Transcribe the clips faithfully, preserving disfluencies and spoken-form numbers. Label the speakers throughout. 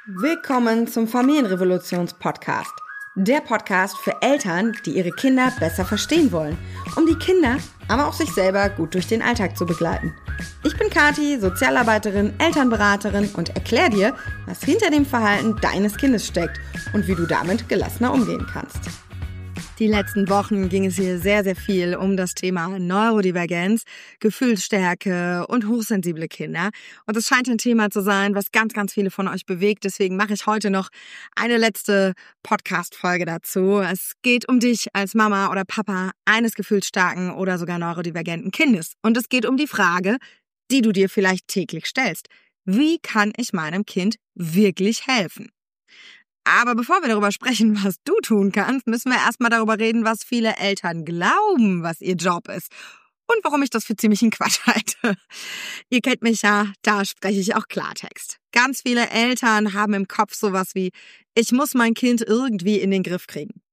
Speaker 1: Willkommen zum Familienrevolutions-Podcast. Der Podcast für Eltern, die ihre Kinder besser verstehen wollen, um die Kinder, aber auch sich selber gut durch den Alltag zu begleiten. Ich bin Kathi, Sozialarbeiterin, Elternberaterin und erkläre dir, was hinter dem Verhalten deines Kindes steckt und wie du damit gelassener umgehen kannst. Die letzten Wochen ging es hier sehr, sehr viel um das Thema Neurodivergenz, Gefühlsstärke und hochsensible Kinder. Und es scheint ein Thema zu sein, was ganz, ganz viele von euch bewegt. Deswegen mache ich heute noch eine letzte Podcast-Folge dazu. Es geht um dich als Mama oder Papa eines gefühlsstarken oder sogar neurodivergenten Kindes. Und es geht um die Frage, die du dir vielleicht täglich stellst. Wie kann ich meinem Kind wirklich helfen? Aber bevor wir darüber sprechen, was du tun kannst, müssen wir erstmal darüber reden, was viele Eltern glauben, was ihr Job ist. Und warum ich das für ziemlichen Quatsch halte. Ihr kennt mich ja, da spreche ich auch Klartext. Ganz viele Eltern haben im Kopf sowas wie, ich muss mein Kind irgendwie in den Griff kriegen.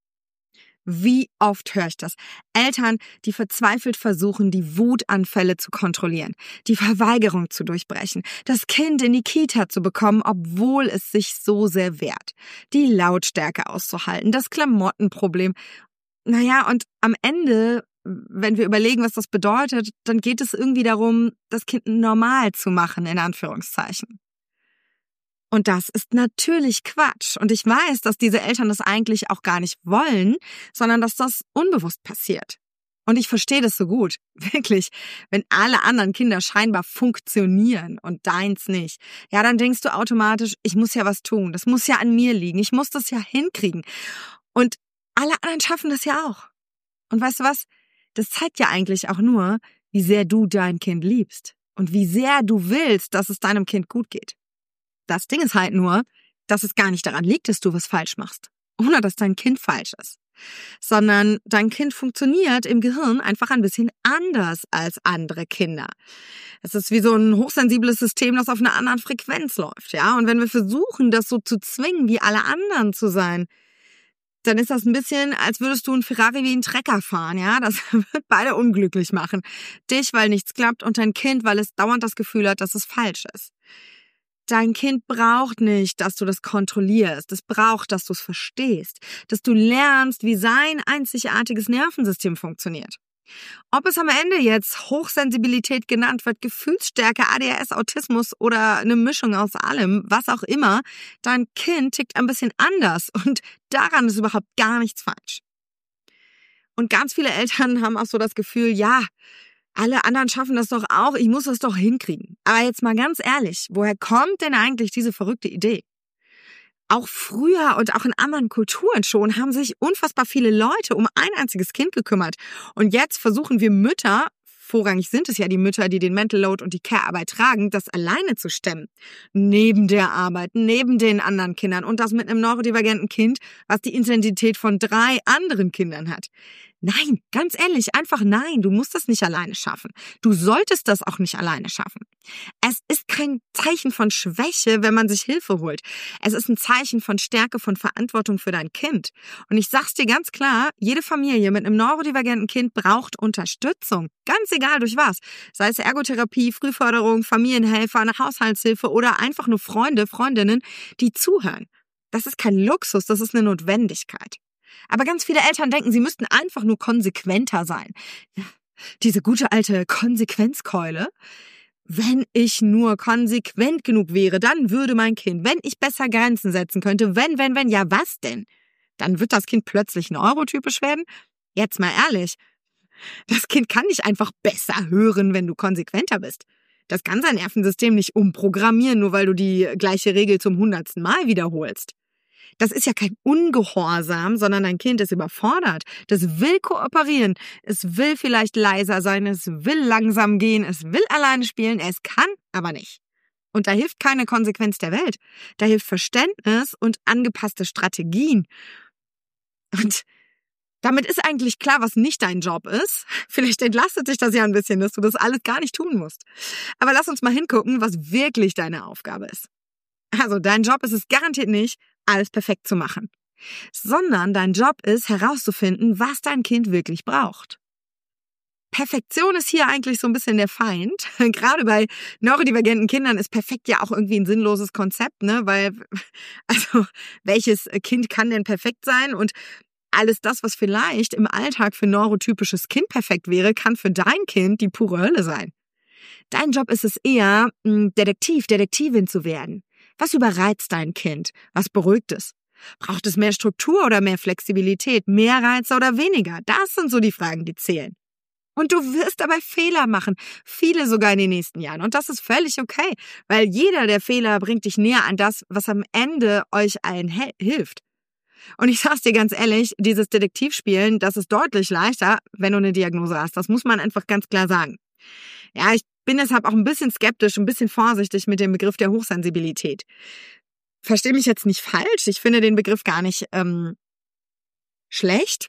Speaker 1: Wie oft höre ich das? Eltern, die verzweifelt versuchen, die Wutanfälle zu kontrollieren, die Verweigerung zu durchbrechen, das Kind in die Kita zu bekommen, obwohl es sich so sehr wehrt, die Lautstärke auszuhalten, das Klamottenproblem. Naja, und am Ende, wenn wir überlegen, was das bedeutet, dann geht es irgendwie darum, das Kind normal zu machen, in Anführungszeichen. Und das ist natürlich Quatsch. Und ich weiß, dass diese Eltern das eigentlich auch gar nicht wollen, sondern dass das unbewusst passiert. Und ich verstehe das so gut. Wirklich. Wenn alle anderen Kinder scheinbar funktionieren und deins nicht, ja, dann denkst du automatisch, ich muss ja was tun. Das muss ja an mir liegen. Ich muss das ja hinkriegen. Und alle anderen schaffen das ja auch. Und weißt du was? Das zeigt ja eigentlich auch nur, wie sehr du dein Kind liebst. Und wie sehr du willst, dass es deinem Kind gut geht. Das Ding ist halt nur, dass es gar nicht daran liegt, dass du was falsch machst. Oder dass dein Kind falsch ist. Sondern dein Kind funktioniert im Gehirn einfach ein bisschen anders als andere Kinder. Es ist wie so ein hochsensibles System, das auf einer anderen Frequenz läuft, ja. Und wenn wir versuchen, das so zu zwingen, wie alle anderen zu sein, dann ist das ein bisschen, als würdest du einen Ferrari wie einen Trecker fahren, ja. Das wird beide unglücklich machen. Dich, weil nichts klappt, und dein Kind, weil es dauernd das Gefühl hat, dass es falsch ist. Dein Kind braucht nicht, dass du das kontrollierst. Es braucht, dass du es verstehst. Dass du lernst, wie sein einzigartiges Nervensystem funktioniert. Ob es am Ende jetzt Hochsensibilität genannt wird, Gefühlsstärke, A D H S, Autismus oder eine Mischung aus allem, was auch immer, dein Kind tickt ein bisschen anders und daran ist überhaupt gar nichts falsch. Und ganz viele Eltern haben auch so das Gefühl, ja, alle anderen schaffen das doch auch, ich muss das doch hinkriegen. Aber jetzt mal ganz ehrlich, woher kommt denn eigentlich diese verrückte Idee? Auch früher und auch in anderen Kulturen schon haben sich unfassbar viele Leute um ein einziges Kind gekümmert. Und jetzt versuchen wir Mütter, vorrangig sind es ja die Mütter, die den Mental Load und die Care-Arbeit tragen, das alleine zu stemmen. Neben der Arbeit, neben den anderen Kindern und das mit einem neurodivergenten Kind, was die Intensität von drei anderen Kindern hat. Nein, ganz ehrlich, einfach nein, du musst das nicht alleine schaffen. Du solltest das auch nicht alleine schaffen. Es ist kein Zeichen von Schwäche, wenn man sich Hilfe holt. Es ist ein Zeichen von Stärke, von Verantwortung für dein Kind. Und ich sag's dir ganz klar, jede Familie mit einem neurodivergenten Kind braucht Unterstützung. Ganz egal durch was. Sei es Ergotherapie, Frühförderung, Familienhelfer, eine Haushaltshilfe oder einfach nur Freunde, Freundinnen, die zuhören. Das ist kein Luxus, das ist eine Notwendigkeit. Aber ganz viele Eltern denken, sie müssten einfach nur konsequenter sein. Diese gute alte Konsequenzkeule. Wenn ich nur konsequent genug wäre, dann würde mein Kind, wenn ich besser Grenzen setzen könnte, wenn, wenn, wenn, ja was denn? Dann wird das Kind plötzlich neurotypisch werden? Jetzt mal ehrlich, das Kind kann nicht einfach besser hören, wenn du konsequenter bist. Das kann sein Nervensystem nicht umprogrammieren, nur weil du die gleiche Regel zum hundertsten Mal wiederholst. Das ist ja kein Ungehorsam, sondern dein Kind ist überfordert. Das will kooperieren. Es will vielleicht leiser sein. Es will langsam gehen. Es will alleine spielen. Es kann aber nicht. Und da hilft keine Konsequenz der Welt. Da hilft Verständnis und angepasste Strategien. Und damit ist eigentlich klar, was nicht dein Job ist. Vielleicht entlastet dich das ja ein bisschen, dass du das alles gar nicht tun musst. Aber lass uns mal hingucken, was wirklich deine Aufgabe ist. Also dein Job ist es garantiert nicht, alles perfekt zu machen, sondern dein Job ist herauszufinden, was dein Kind wirklich braucht.
Speaker 2: Perfektion ist hier eigentlich so ein bisschen der Feind. Gerade bei neurodivergenten Kindern ist perfekt ja auch irgendwie ein sinnloses Konzept, ne? Weil, also, welches Kind kann denn perfekt sein? Und alles das, was vielleicht im Alltag für ein neurotypisches Kind perfekt wäre, kann für dein Kind die pure Hölle sein. Dein Job ist es eher, Detektiv, Detektivin zu werden. Was überreizt dein Kind? Was beruhigt es? Braucht es mehr Struktur oder mehr Flexibilität? Mehr Reize oder weniger? Das sind so die Fragen, die zählen. Und du wirst dabei Fehler machen, viele sogar in den nächsten Jahren. Und das ist völlig okay, weil jeder der Fehler bringt dich näher an das, was am Ende euch allen he- hilft. Und ich sag's dir ganz ehrlich, dieses Detektivspielen, das ist deutlich leichter, wenn du eine Diagnose hast. Das muss man einfach ganz klar sagen. Ja, ich bin deshalb auch ein bisschen skeptisch, ein bisschen vorsichtig mit dem Begriff der Hochsensibilität. Versteh mich jetzt nicht falsch, ich finde den Begriff gar nicht ähm, schlecht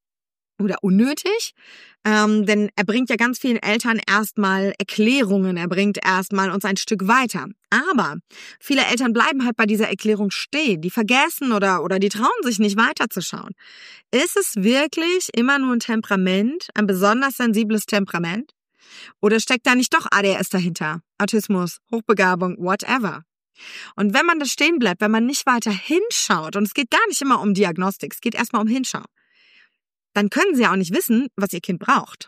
Speaker 2: oder unnötig, ähm, denn er bringt ja ganz vielen Eltern erstmal Erklärungen, er bringt erstmal uns ein Stück weiter. Aber viele Eltern bleiben halt bei dieser Erklärung stehen, die vergessen oder, oder die trauen sich nicht weiterzuschauen. Ist es wirklich immer nur ein Temperament, ein besonders sensibles Temperament? Oder steckt da nicht doch A D H S dahinter? Autismus, Hochbegabung, whatever. Und wenn man da stehen bleibt, wenn man nicht weiter hinschaut, und es geht gar nicht immer um Diagnostik, es geht erstmal um Hinschauen, dann können sie ja auch nicht wissen, was ihr Kind braucht.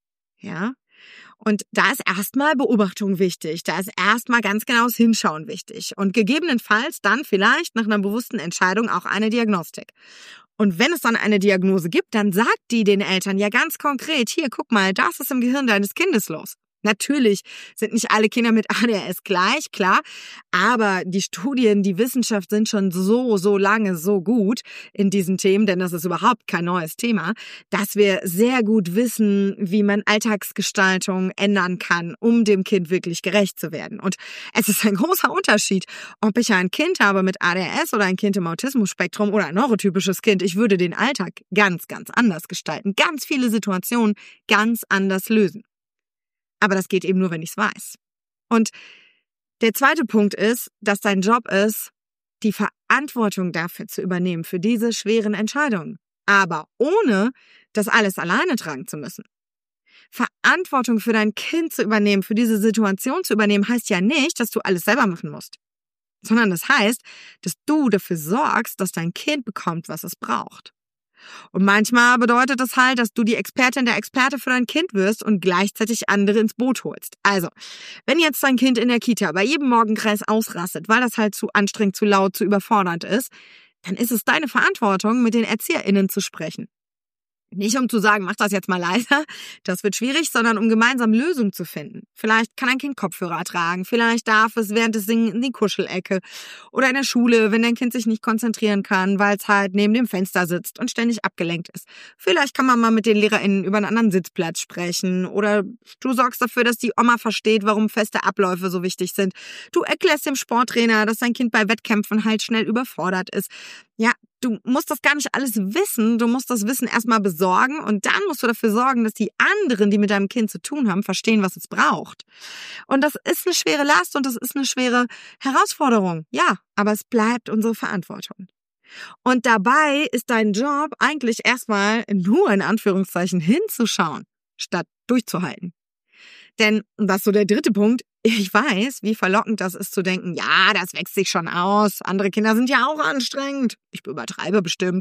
Speaker 2: Ja? Und da ist erstmal Beobachtung wichtig, da ist erstmal ganz genaues Hinschauen wichtig und gegebenenfalls dann vielleicht nach einer bewussten Entscheidung auch eine Diagnostik. Und wenn es dann eine Diagnose gibt, dann sagt die den Eltern ja ganz konkret, hier, guck mal, das ist im Gehirn deines Kindes los. Natürlich sind nicht alle Kinder mit A D H S gleich, klar, aber die Studien, die Wissenschaft sind schon so, so lange so gut in diesen Themen, denn das ist überhaupt kein neues Thema, dass wir sehr gut wissen, wie man Alltagsgestaltung ändern kann, um dem Kind wirklich gerecht zu werden. Und es ist ein großer Unterschied, ob ich ein Kind habe mit A D H S oder ein Kind im Autismus-Spektrum oder ein neurotypisches Kind. Ich würde den Alltag ganz, ganz anders gestalten, ganz viele Situationen ganz anders lösen. Aber das geht eben nur, wenn ich es weiß. Und der zweite Punkt ist, dass dein Job ist, die Verantwortung dafür zu übernehmen, für diese schweren Entscheidungen. Aber ohne das alles alleine tragen zu müssen. Verantwortung für dein Kind zu übernehmen, für diese Situation zu übernehmen, heißt ja nicht, dass du alles selber machen musst. Sondern das heißt, dass du dafür sorgst, dass dein Kind bekommt, was es braucht. Und manchmal bedeutet das halt, dass du die Expertin der Experte für dein Kind wirst und gleichzeitig andere ins Boot holst. Also, wenn jetzt dein Kind in der Kita bei jedem Morgenkreis ausrastet, weil das halt zu anstrengend, zu laut, zu überfordernd ist, dann ist es deine Verantwortung, mit den ErzieherInnen zu sprechen. Nicht um zu sagen, mach das jetzt mal leiser, das wird schwierig, sondern um gemeinsam Lösungen zu finden. Vielleicht kann ein Kind Kopfhörer tragen, vielleicht darf es während des Singen in die Kuschelecke oder in der Schule, wenn dein Kind sich nicht konzentrieren kann, weil es halt neben dem Fenster sitzt und ständig abgelenkt ist. Vielleicht kann man mal mit den LehrerInnen über einen anderen Sitzplatz sprechen oder du sorgst dafür, dass die Oma versteht, warum feste Abläufe so wichtig sind. Du erklärst dem Sporttrainer, dass dein Kind bei Wettkämpfen halt schnell überfordert ist. Ja, du musst das gar nicht alles wissen, du musst das Wissen erstmal besorgen und dann musst du dafür sorgen, dass die anderen, die mit deinem Kind zu tun haben, verstehen, was es braucht. Und das ist eine schwere Last und das ist eine schwere Herausforderung, ja, aber es bleibt unsere Verantwortung. Und dabei ist dein Job eigentlich erstmal nur in Anführungszeichen hinzuschauen, statt durchzuhalten. Denn, und das ist so der dritte Punkt, ich weiß, wie verlockend das ist zu denken, ja, das wächst sich schon aus, andere Kinder sind ja auch anstrengend. Ich übertreibe bestimmt.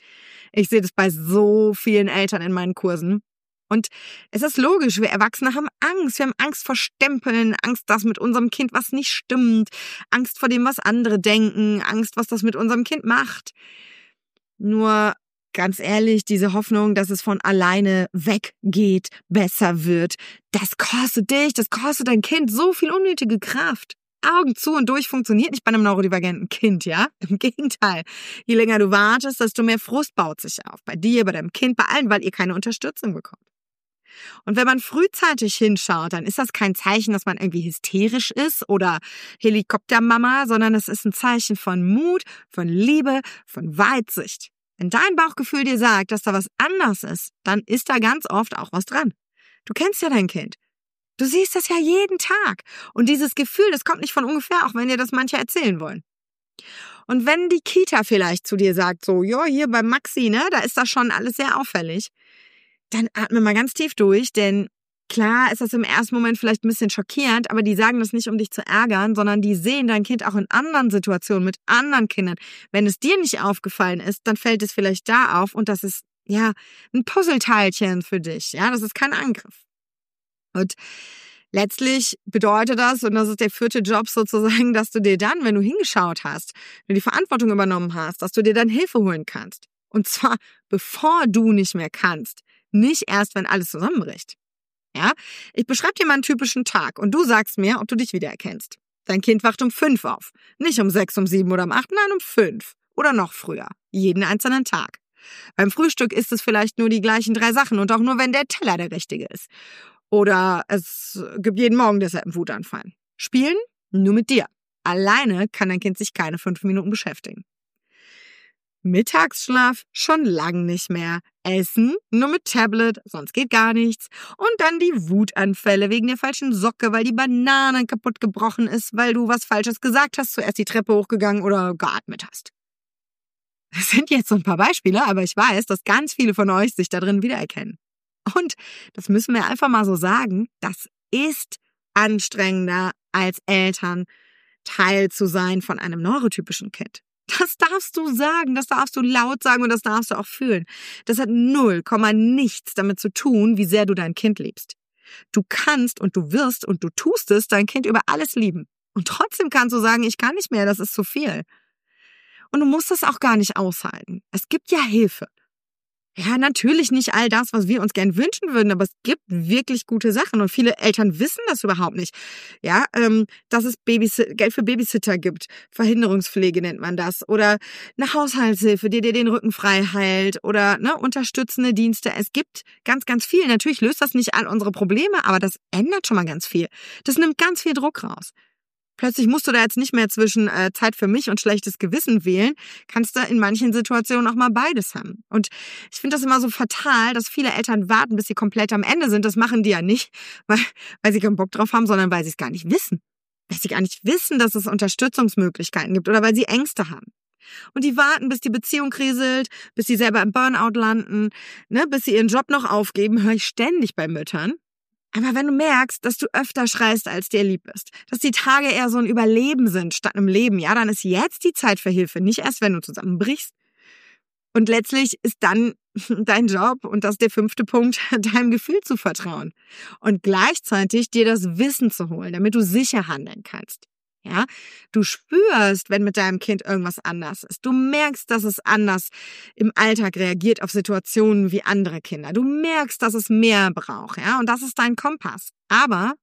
Speaker 2: Ich sehe das bei so vielen Eltern in meinen Kursen. Und es ist logisch, wir Erwachsene haben Angst. Wir haben Angst vor Stempeln, Angst, dass mit unserem Kind was nicht stimmt, Angst vor dem, was andere denken, Angst, was das mit unserem Kind macht. Nur ganz ehrlich, diese Hoffnung, dass es von alleine weggeht, besser wird, das kostet dich, das kostet dein Kind so viel unnötige Kraft. Augen zu und durch funktioniert nicht bei einem neurodivergenten Kind, ja? Im Gegenteil. Je länger du wartest, desto mehr Frust baut sich auf. Bei dir, bei deinem Kind, bei allen, weil ihr keine Unterstützung bekommt. Und wenn man frühzeitig hinschaut, dann ist das kein Zeichen, dass man irgendwie hysterisch ist oder Helikoptermama, sondern es ist ein Zeichen von Mut, von Liebe, von Weitsicht. Wenn dein Bauchgefühl dir sagt, dass da was anders ist, dann ist da ganz oft auch was dran. Du kennst ja dein Kind. Du siehst das ja jeden Tag. Und dieses Gefühl, das kommt nicht von ungefähr, auch wenn dir das manche erzählen wollen. Und wenn die Kita vielleicht zu dir sagt, so, ja, hier bei Maxi, ne, da ist das schon alles sehr auffällig, dann atme mal ganz tief durch, denn klar ist das im ersten Moment vielleicht ein bisschen schockierend, aber die sagen das nicht, um dich zu ärgern, sondern die sehen dein Kind auch in anderen Situationen mit anderen Kindern. Wenn es dir nicht aufgefallen ist, dann fällt es vielleicht da auf und das ist, ja, ein Puzzleteilchen für dich. Ja, das ist kein Angriff. Und letztlich bedeutet das, und das ist der vierte Job sozusagen, dass du dir dann, wenn du hingeschaut hast, wenn du die Verantwortung übernommen hast, dass du dir dann Hilfe holen kannst. Und zwar, bevor du nicht mehr kannst. Nicht erst, wenn alles zusammenbricht. Ja, ich beschreibe dir mal einen typischen Tag und du sagst mir, ob du dich wiedererkennst. Dein Kind wacht um fünf auf. Nicht um sechs, um sieben oder um acht, nein, um fünf. Oder noch früher. Jeden einzelnen Tag. Beim Frühstück ist es vielleicht nur die gleichen drei Sachen und auch nur, wenn der Teller der richtige ist. Oder es gibt jeden Morgen deshalb einen Wutanfall. Spielen? Nur mit dir. Alleine kann dein Kind sich keine fünf Minuten beschäftigen. Mittagsschlaf schon lang nicht mehr. Essen nur mit Tablet, sonst geht gar nichts. Und dann die Wutanfälle wegen der falschen Socke, weil die Banane kaputt gebrochen ist, weil du was Falsches gesagt hast, zuerst die Treppe hochgegangen oder geatmet hast. Das sind jetzt so ein paar Beispiele, aber ich weiß, dass ganz viele von euch sich da drin wiedererkennen. Und das müssen wir einfach mal so sagen, das ist anstrengender als Eltern, Teil zu sein von einem neurotypischen Kind. Das darfst du sagen, das darfst du laut sagen und das darfst du auch fühlen. Das hat null Komma nichts damit zu tun, wie sehr du dein Kind liebst. Du kannst und du wirst und du tust es, dein Kind über alles lieben. Und trotzdem kannst du sagen, ich kann nicht mehr, das ist zu viel. Und du musst das auch gar nicht aushalten. Es gibt ja Hilfe. Ja, natürlich nicht all das, was wir uns gern wünschen würden, aber es gibt wirklich gute Sachen und viele Eltern wissen das überhaupt nicht. Ja, ähm, dass es Babysit- Geld für Babysitter gibt, Verhinderungspflege nennt man das, oder eine Haushaltshilfe, die dir den Rücken frei hält, oder ne, unterstützende Dienste. Es gibt ganz, ganz viel. Natürlich löst das nicht all unsere Probleme, aber das ändert schon mal ganz viel. Das nimmt ganz viel Druck raus. Plötzlich musst du da jetzt nicht mehr zwischen äh, Zeit für mich und schlechtes Gewissen wählen, kannst du in manchen Situationen auch mal beides haben. Und ich finde das immer so fatal, dass viele Eltern warten, bis sie komplett am Ende sind. Das machen die ja nicht, weil, weil sie keinen Bock drauf haben, sondern weil sie es gar nicht wissen. Weil sie gar nicht wissen, dass es Unterstützungsmöglichkeiten gibt oder weil sie Ängste haben. Und die warten, bis die Beziehung kriselt, bis sie selber im Burnout landen, ne, bis sie ihren Job noch aufgeben, höre ich ständig bei Müttern. Aber wenn du merkst, dass du öfter schreist, als dir lieb ist, dass die Tage eher so ein Überleben sind statt einem Leben, ja, dann ist jetzt die Zeit für Hilfe, nicht erst, wenn du zusammenbrichst. Und letztlich ist dann dein Job, und das ist der fünfte Punkt, deinem Gefühl zu vertrauen. Und gleichzeitig dir das Wissen zu holen, damit du sicher handeln kannst. Ja, du spürst, wenn mit deinem Kind irgendwas anders ist. Du merkst, dass es anders im Alltag reagiert auf Situationen wie andere Kinder. Du merkst, dass es mehr braucht, ja, und das ist dein Kompass. Aber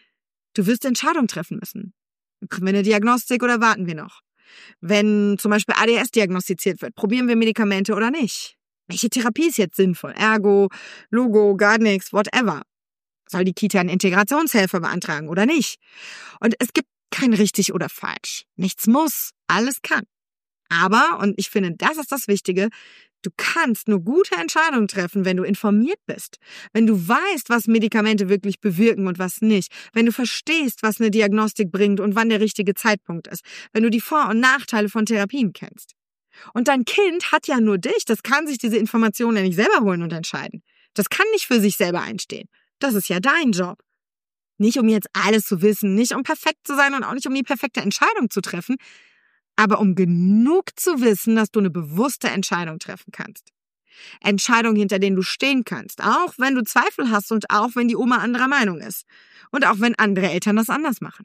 Speaker 2: du wirst Entscheidungen treffen müssen. Bekommen wir eine Diagnostik oder warten wir noch? Wenn zum Beispiel A D S diagnostiziert wird, probieren wir Medikamente oder nicht? Welche Therapie ist jetzt sinnvoll? Ergo, Logo, gar nichts, whatever. Soll die Kita einen Integrationshelfer beantragen oder nicht? Und es gibt kein richtig oder falsch. Nichts muss, alles kann. Aber, und ich finde, das ist das Wichtige, du kannst nur gute Entscheidungen treffen, wenn du informiert bist. Wenn du weißt, was Medikamente wirklich bewirken und was nicht. Wenn du verstehst, was eine Diagnostik bringt und wann der richtige Zeitpunkt ist. Wenn du die Vor- und Nachteile von Therapien kennst. Und dein Kind hat ja nur dich. Das kann sich diese Informationen ja nicht selber holen und entscheiden. Das kann nicht für sich selber einstehen. Das ist ja dein Job. Nicht um jetzt alles zu wissen, nicht um perfekt zu sein und auch nicht um die perfekte Entscheidung zu treffen, aber um genug zu wissen, dass du eine bewusste Entscheidung treffen kannst. Entscheidungen, hinter denen du stehen kannst, auch wenn du Zweifel hast und auch wenn die Oma anderer Meinung ist und auch wenn andere Eltern das anders machen.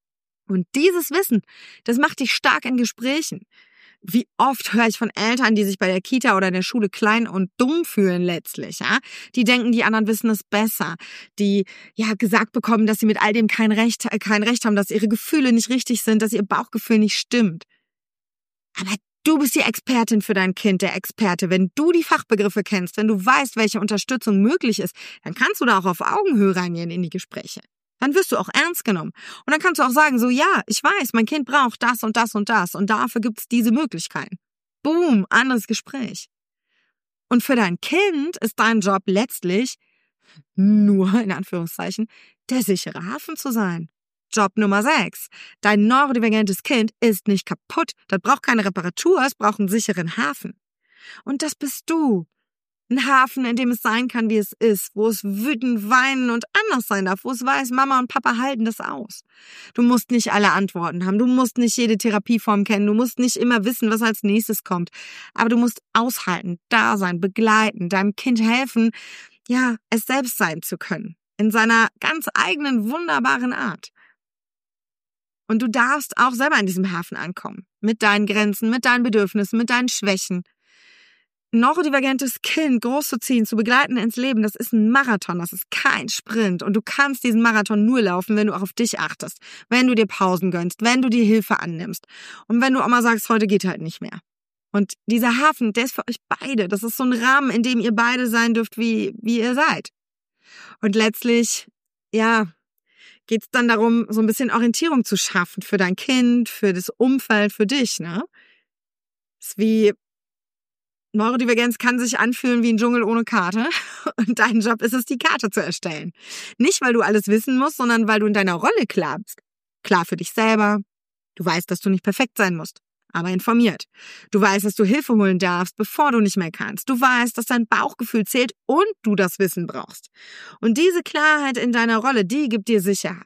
Speaker 2: Und dieses Wissen, das macht dich stark in Gesprächen. Wie oft höre ich von Eltern, die sich bei der Kita oder der Schule klein und dumm fühlen letztlich, ja? Die denken, die anderen wissen es besser. Die, ja, gesagt bekommen, dass sie mit all dem kein Recht, kein Recht haben, dass ihre Gefühle nicht richtig sind, dass ihr Bauchgefühl nicht stimmt. Aber du bist die Expertin für dein Kind, der Experte. Wenn du die Fachbegriffe kennst, wenn du weißt, welche Unterstützung möglich ist, dann kannst du da auch auf Augenhöhe reingehen in die Gespräche. Dann wirst du auch ernst genommen. Und dann kannst du auch sagen, so, ja, ich weiß, mein Kind braucht das und das und das und dafür gibt's diese Möglichkeiten. Boom, anderes Gespräch. Und für dein Kind ist dein Job letztlich nur, in Anführungszeichen, der sichere Hafen zu sein. Job Nummer sechs. Dein neurodivergentes Kind ist nicht kaputt. Das braucht keine Reparatur, es braucht einen sicheren Hafen. Und das bist du. Ein Hafen, in dem es sein kann, wie es ist, wo es wütend, weinen und anders sein darf, wo es weiß, Mama und Papa halten das aus. Du musst nicht alle Antworten haben, du musst nicht jede Therapieform kennen, du musst nicht immer wissen, was als nächstes kommt, aber du musst aushalten, da sein, begleiten, deinem Kind helfen, ja, es selbst sein zu können, in seiner ganz eigenen, wunderbaren Art. Und du darfst auch selber in diesem Hafen ankommen, mit deinen Grenzen, mit deinen Bedürfnissen, mit deinen Schwächen. Ein neurodivergentes Kind großzuziehen, zu begleiten ins Leben, das ist ein Marathon, das ist kein Sprint. Und du kannst diesen Marathon nur laufen, wenn du auch auf dich achtest, wenn du dir Pausen gönnst, wenn du dir Hilfe annimmst und wenn du auch mal sagst, heute geht halt nicht mehr. Und dieser Hafen, der ist für euch beide. Das ist so ein Rahmen, in dem ihr beide sein dürft, wie, wie ihr seid. Und letztlich, ja, geht es dann darum, so ein bisschen Orientierung zu schaffen für dein Kind, für das Umfeld, für dich, ne? Das ist wie Neurodivergenz kann sich anfühlen wie ein Dschungel ohne Karte und dein Job ist es, die Karte zu erstellen. Nicht, weil du alles wissen musst, sondern weil du in deiner Rolle klar bist. Klar für dich selber. Du weißt, dass du nicht perfekt sein musst, aber informiert. Du weißt, dass du Hilfe holen darfst, bevor du nicht mehr kannst. Du weißt, dass dein Bauchgefühl zählt und du das Wissen brauchst. Und diese Klarheit in deiner Rolle, die gibt dir Sicherheit.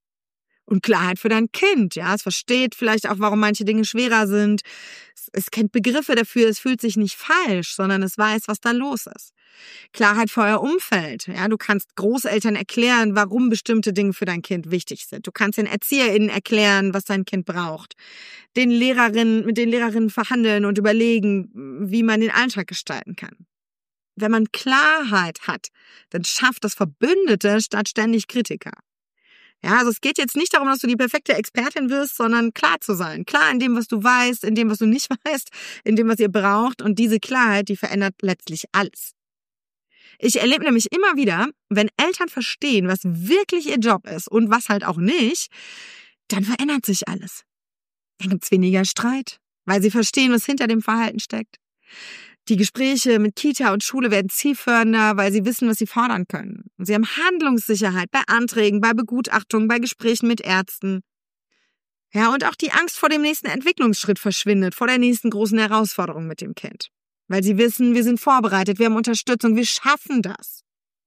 Speaker 2: Und Klarheit für dein Kind, ja. Es versteht vielleicht auch, warum manche Dinge schwerer sind. Es, es kennt Begriffe dafür, es fühlt sich nicht falsch, sondern es weiß, was da los ist. Klarheit für euer Umfeld, ja. Du kannst Großeltern erklären, warum bestimmte Dinge für dein Kind wichtig sind. Du kannst den ErzieherInnen erklären, was dein Kind braucht. Den Lehrerinnen, mit den Lehrerinnen verhandeln und überlegen, wie man den Alltag gestalten kann. Wenn man Klarheit hat, dann schafft das Verbündete statt ständig Kritiker. Ja, also es geht jetzt nicht darum, dass du die perfekte Expertin wirst, sondern klar zu sein. Klar in dem, was du weißt, in dem, was du nicht weißt, in dem, was ihr braucht. Und diese Klarheit, die verändert letztlich alles. Ich erlebe nämlich immer wieder, wenn Eltern verstehen, was wirklich ihr Job ist und was halt auch nicht, dann verändert sich alles. Dann gibt's weniger Streit, weil sie verstehen, was hinter dem Verhalten steckt. Die Gespräche mit Kita und Schule werden zielführender, weil sie wissen, was sie fordern können. Und sie haben Handlungssicherheit bei Anträgen, bei Begutachtungen, bei Gesprächen mit Ärzten. Ja, und auch die Angst vor dem nächsten Entwicklungsschritt verschwindet, vor der nächsten großen Herausforderung mit dem Kind. Weil sie wissen, wir sind vorbereitet, wir haben Unterstützung, wir schaffen das.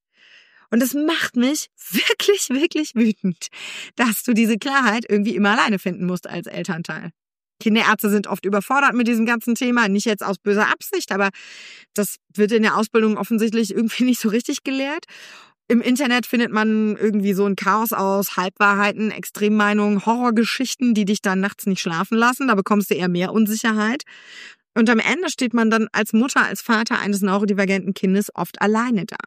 Speaker 2: Und es macht mich wirklich, wirklich wütend, dass du diese Klarheit irgendwie immer alleine finden musst als Elternteil. Kinderärzte sind oft überfordert mit diesem ganzen Thema, nicht jetzt aus böser Absicht, aber das wird in der Ausbildung offensichtlich irgendwie nicht so richtig gelehrt. Im Internet findet man irgendwie so ein Chaos aus Halbwahrheiten, Extremmeinungen, Horrorgeschichten, die dich dann nachts nicht schlafen lassen. Da bekommst du eher mehr Unsicherheit. Und am Ende steht man dann als Mutter, als Vater eines neurodivergenten Kindes oft alleine da.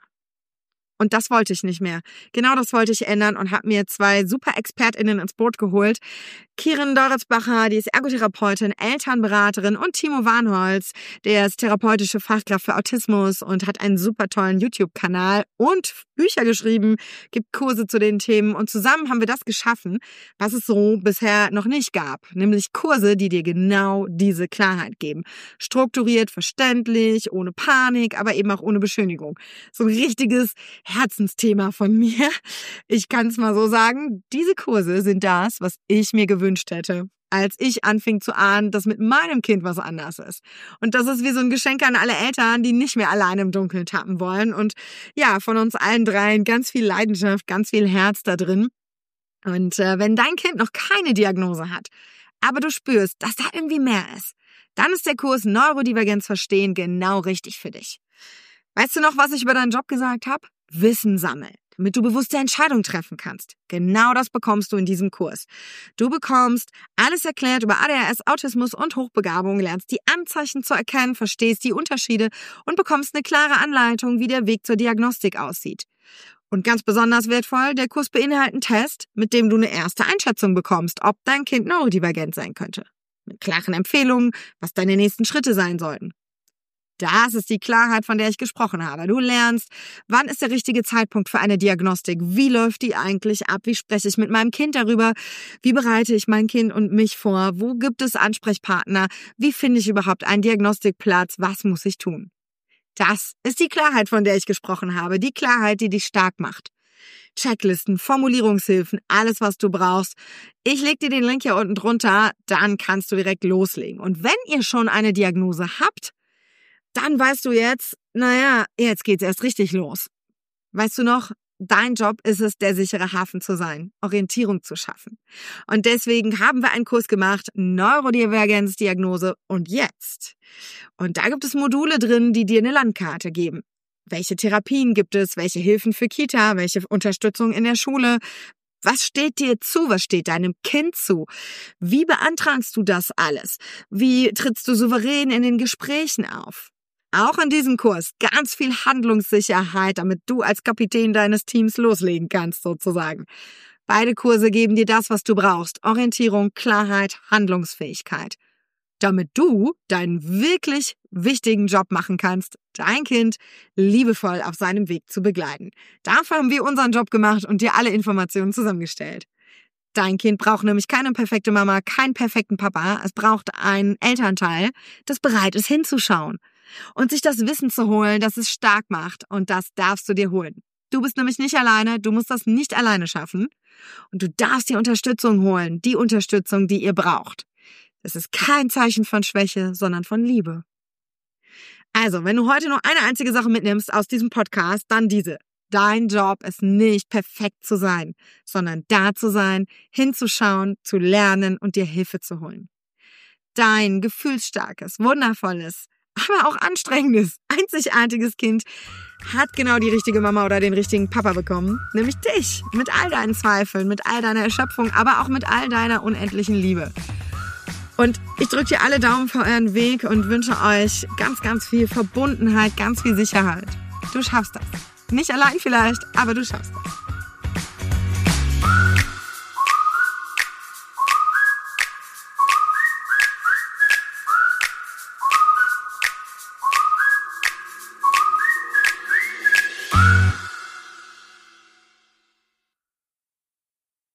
Speaker 2: Und das wollte ich nicht mehr. Genau das wollte ich ändern und habe mir zwei super ExpertInnen ins Boot geholt. Kirin Doritzbacher, die ist Ergotherapeutin, Elternberaterin und Timo Warnholz, der ist therapeutische Fachkraft für Autismus und hat einen super tollen YouTube-Kanal und Bücher geschrieben, gibt Kurse zu den Themen und zusammen haben wir das geschaffen, was es so bisher noch nicht gab, nämlich Kurse, die dir genau diese Klarheit geben. Strukturiert, verständlich, ohne Panik, aber eben auch ohne Beschönigung. So ein richtiges Herzensthema von mir. Ich kann es mal so sagen, diese Kurse sind das, was ich mir gewünscht hätte, als ich anfing zu ahnen, dass mit meinem Kind was anders ist. Und das ist wie so ein Geschenk an alle Eltern, die nicht mehr alleine im Dunkeln tappen wollen. Und ja, von uns allen dreien ganz viel Leidenschaft, ganz viel Herz da drin. Und äh, wenn dein Kind noch keine Diagnose hat, aber du spürst, dass da irgendwie mehr ist, dann ist der Kurs Neurodivergenz verstehen genau richtig für dich. Weißt du noch, was ich über deinen Job gesagt habe? Wissen sammeln, damit du bewusste Entscheidungen treffen kannst. Genau das bekommst du in diesem Kurs. Du bekommst alles erklärt über A D H S, Autismus und Hochbegabung, lernst die Anzeichen zu erkennen, verstehst die Unterschiede und bekommst eine klare Anleitung, wie der Weg zur Diagnostik aussieht. Und ganz besonders wertvoll, der Kurs beinhaltet einen Test, mit dem du eine erste Einschätzung bekommst, ob dein Kind neurodivergent sein könnte. Mit klaren Empfehlungen, was deine nächsten Schritte sein sollten. Das ist die Klarheit, von der ich gesprochen habe. Du lernst, wann ist der richtige Zeitpunkt für eine Diagnostik? Wie läuft die eigentlich ab? Wie spreche ich mit meinem Kind darüber? Wie bereite ich mein Kind und mich vor? Wo gibt es Ansprechpartner? Wie finde ich überhaupt einen Diagnostikplatz? Was muss ich tun? Das ist die Klarheit, von der ich gesprochen habe. Die Klarheit, die dich stark macht. Checklisten, Formulierungshilfen, alles, was du brauchst. Ich leg dir den Link hier unten drunter, dann kannst du direkt loslegen. Und wenn ihr schon eine Diagnose habt, dann weißt du jetzt, naja, jetzt geht's erst richtig los. Weißt du noch, dein Job ist es, der sichere Hafen zu sein, Orientierung zu schaffen. Und deswegen haben wir einen Kurs gemacht, Neurodivergenzdiagnose und jetzt. Und da gibt es Module drin, die dir eine Landkarte geben. Welche Therapien gibt es, welche Hilfen für Kita, welche Unterstützung in der Schule? Was steht dir zu? Was steht deinem Kind zu? Wie beantragst du das alles? Wie trittst du souverän in den Gesprächen auf? Auch in diesem Kurs ganz viel Handlungssicherheit, damit du als Kapitän deines Teams loslegen kannst, sozusagen. Beide Kurse geben dir das, was du brauchst. Orientierung, Klarheit, Handlungsfähigkeit. Damit du deinen wirklich wichtigen Job machen kannst, dein Kind liebevoll auf seinem Weg zu begleiten. Dafür haben wir unseren Job gemacht und dir alle Informationen zusammengestellt. Dein Kind braucht nämlich keine perfekte Mama, keinen perfekten Papa. Es braucht einen Elternteil, das bereit ist hinzuschauen und sich das Wissen zu holen, das es stark macht. Und das darfst du dir holen. Du bist nämlich nicht alleine, du musst das nicht alleine schaffen. Und du darfst die Unterstützung holen, die Unterstützung, die ihr braucht. Das ist kein Zeichen von Schwäche, sondern von Liebe. Also, wenn du heute nur eine einzige Sache mitnimmst aus diesem Podcast, dann diese. Dein Job ist nicht perfekt zu sein, sondern da zu sein, hinzuschauen, zu lernen und dir Hilfe zu holen. Dein gefühlsstarkes, wundervolles, aber auch anstrengendes, einzigartiges Kind hat genau die richtige Mama oder den richtigen Papa bekommen, nämlich dich, mit all deinen Zweifeln, mit all deiner Erschöpfung, aber auch mit all deiner unendlichen Liebe. Und ich drücke dir alle Daumen für euren Weg und wünsche euch ganz, ganz viel Verbundenheit, ganz viel Sicherheit. Du schaffst das. Nicht allein vielleicht, aber du schaffst das.